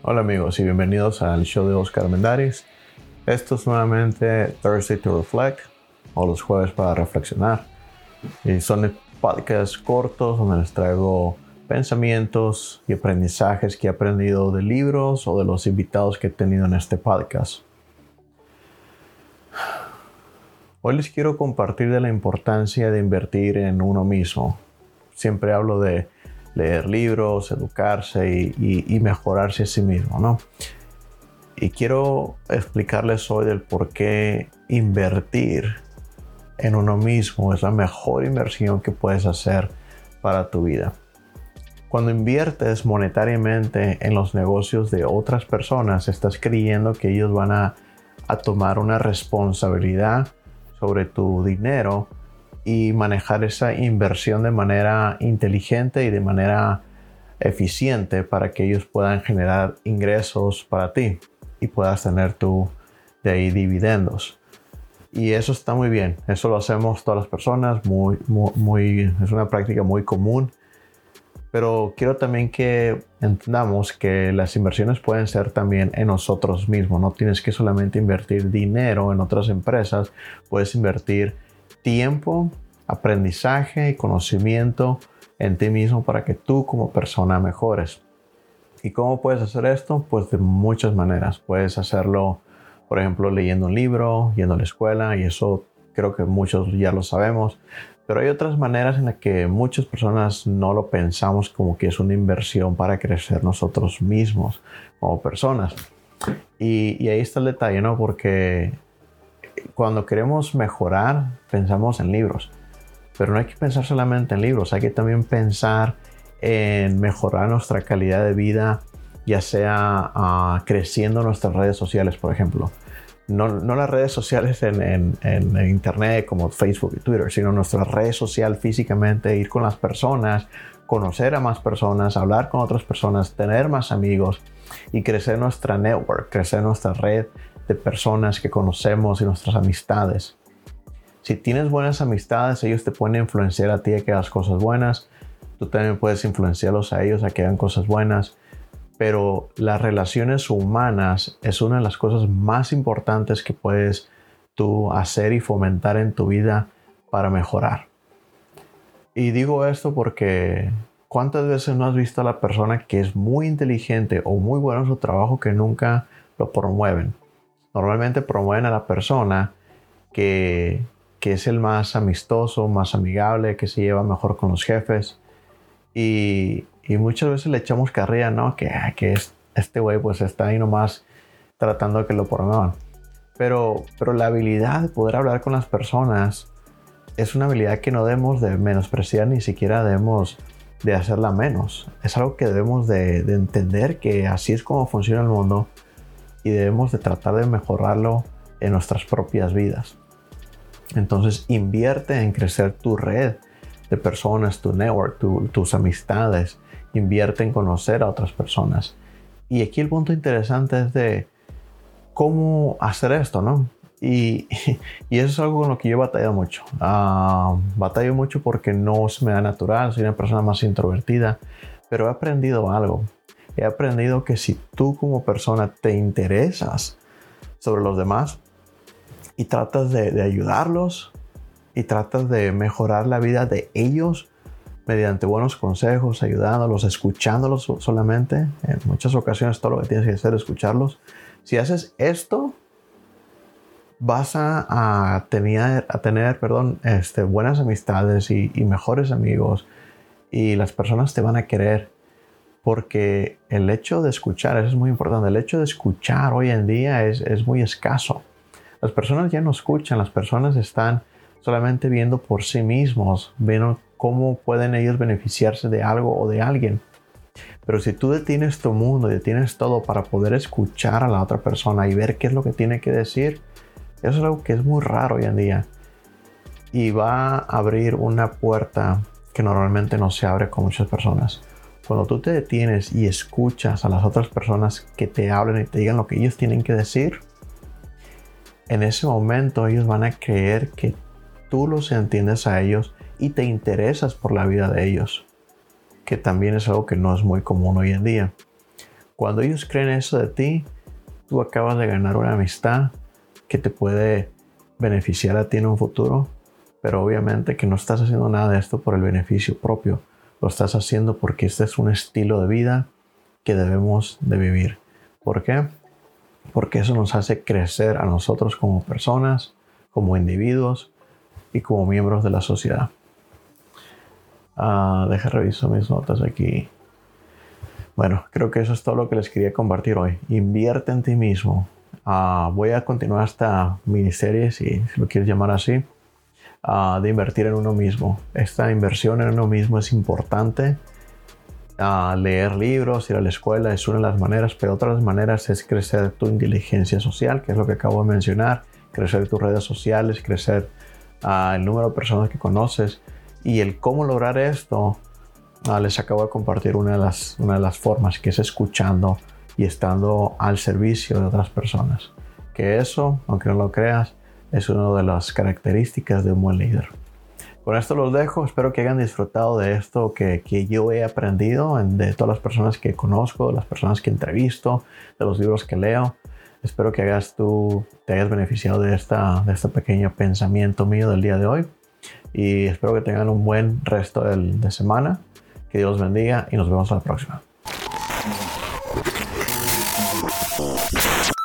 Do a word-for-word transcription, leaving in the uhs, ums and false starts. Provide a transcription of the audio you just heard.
Hola amigos y bienvenidos al show de Oscar Mendaris. Esto es nuevamente Thursday to Reflect, o los jueves para reflexionar. Y son podcasts cortos donde les traigo pensamientos y aprendizajes que he aprendido de libros o de los invitados que he tenido en este podcast. Hoy les quiero compartir de la importancia de invertir en uno mismo. Siempre hablo de leer libros, educarse y, y, y mejorarse a sí mismo, ¿no? Y quiero explicarles hoy del por qué invertir en uno mismo es la mejor inversión que puedes hacer para tu vida. Cuando inviertes monetariamente en los negocios de otras personas, estás creyendo que ellos van a, a tomar una responsabilidad sobre tu dinero y manejar esa inversión de manera inteligente y de manera eficiente para que ellos puedan generar ingresos para ti y puedas tener tú de ahí dividendos. Y eso está muy bien, eso lo hacemos todas las personas, muy, muy, muy, es una práctica muy común. Pero quiero también que entendamos que las inversiones pueden ser también en nosotros mismos. No tienes que solamente invertir dinero en otras empresas, puedes invertir tiempo, aprendizaje y conocimiento en ti mismo para que tú como persona mejores. ¿Y cómo puedes hacer esto? Pues de muchas maneras. Puedes hacerlo, por ejemplo, leyendo un libro, yendo a la escuela, y eso creo que muchos ya lo sabemos. Pero hay otras maneras en las que muchas personas no lo pensamos como que es una inversión para crecer nosotros mismos como personas. Y, y ahí está el detalle, ¿no? Porque cuando queremos mejorar, pensamos en libros. Pero no hay que pensar solamente en libros, hay que también pensar en mejorar nuestra calidad de vida, ya sea uh, creciendo nuestras redes sociales, por ejemplo. No, no las redes sociales en, en, en internet como Facebook y Twitter, sino nuestra red social físicamente, ir con las personas, conocer a más personas, hablar con otras personas, tener más amigos y crecer nuestra network, crecer nuestra red de personas que conocemos y nuestras amistades. Si tienes buenas amistades, ellos te pueden influenciar a ti a que hagas cosas buenas. Tú también puedes influenciarlos a ellos a que hagan cosas buenas. Pero las relaciones humanas es una de las cosas más importantes que puedes tú hacer y fomentar en tu vida para mejorar. Y digo esto porque ¿cuántas veces no has visto a la persona que es muy inteligente o muy buena en su trabajo que nunca lo promueven? Normalmente promueven a la persona que, que es el más amistoso, más amigable, que se lleva mejor con los jefes. Y, y muchas veces le echamos carrilla, ¿no? Que, que este güey pues está ahí nomás tratando de que lo promuevan. Pero, pero la habilidad de poder hablar con las personas es una habilidad que no debemos de menospreciar, ni siquiera debemos de hacerla menos. Es algo que debemos de, de entender que así es como funciona el mundo y debemos de tratar de mejorarlo en nuestras propias vidas. Entonces invierte en crecer tu red de personas, tu network, tu, tus amistades. Invierte en conocer a otras personas. Y aquí el punto interesante es de cómo hacer esto, ¿no? Y, y eso es algo con lo que yo batallo mucho. Uh, batallo mucho porque no se me da natural, soy una persona más introvertida, pero he aprendido algo. He aprendido que si tú como persona te interesas sobre los demás y tratas de, de ayudarlos y tratas de mejorar la vida de ellos mediante buenos consejos, ayudándolos, escuchándolos solamente. En muchas ocasiones todo lo que tienes que hacer es escucharlos. Si haces esto, vas a, a tener, a tener perdón, este, buenas amistades y, y mejores amigos. Y las personas te van a querer. Porque el hecho de escuchar, eso es muy importante, el hecho de escuchar hoy en día es, es muy escaso. Las personas ya no escuchan, las personas están solamente viendo por sí mismos, viendo cómo pueden ellos beneficiarse de algo o de alguien. Pero si tú detienes tu mundo y detienes todo para poder escuchar a la otra persona y ver qué es lo que tiene que decir, eso es algo que es muy raro hoy en día. Y va a abrir una puerta que normalmente no se abre con muchas personas. Cuando tú te detienes y escuchas a las otras personas que te hablen y te digan lo que ellos tienen que decir, en ese momento ellos van a creer que tú los entiendes a ellos y te interesas por la vida de ellos, que también es algo que no es muy común hoy en día. Cuando ellos creen eso de ti, tú acabas de ganar una amistad que te puede beneficiar a ti en un futuro, pero obviamente que no estás haciendo nada de esto por el beneficio propio. Lo estás haciendo porque este es un estilo de vida que debemos de vivir. ¿Por qué? Porque eso nos hace crecer a nosotros como personas, como individuos y como miembros de la sociedad. Uh, deja reviso mis notas aquí. Bueno, creo que eso es todo lo que les quería compartir hoy. Invierte en ti mismo. Uh, voy a continuar esta miniserie, si lo quieres llamar así, uh, de invertir en uno mismo. Esta inversión en uno mismo es importante. Uh, leer libros, ir a la escuela es una de las maneras, pero otra de las maneras es crecer tu inteligencia social, que es lo que acabo de mencionar, crecer tus redes sociales, crecer uh, el número de personas que conoces, y el cómo lograr esto, uh, les acabo de compartir una de, las, una de las formas, que es escuchando y estando al servicio de otras personas, que eso, aunque no lo creas, es una de las características de un buen líder. Con esto los dejo. Espero que hayan disfrutado de esto que, que yo he aprendido, de todas las personas que conozco, de las personas que entrevisto, de los libros que leo. Espero que hagas tú, te hayas beneficiado de, esta, de este pequeño pensamiento mío del día de hoy. Y espero que tengan un buen resto del, de semana. Que Dios los bendiga y nos vemos a la próxima.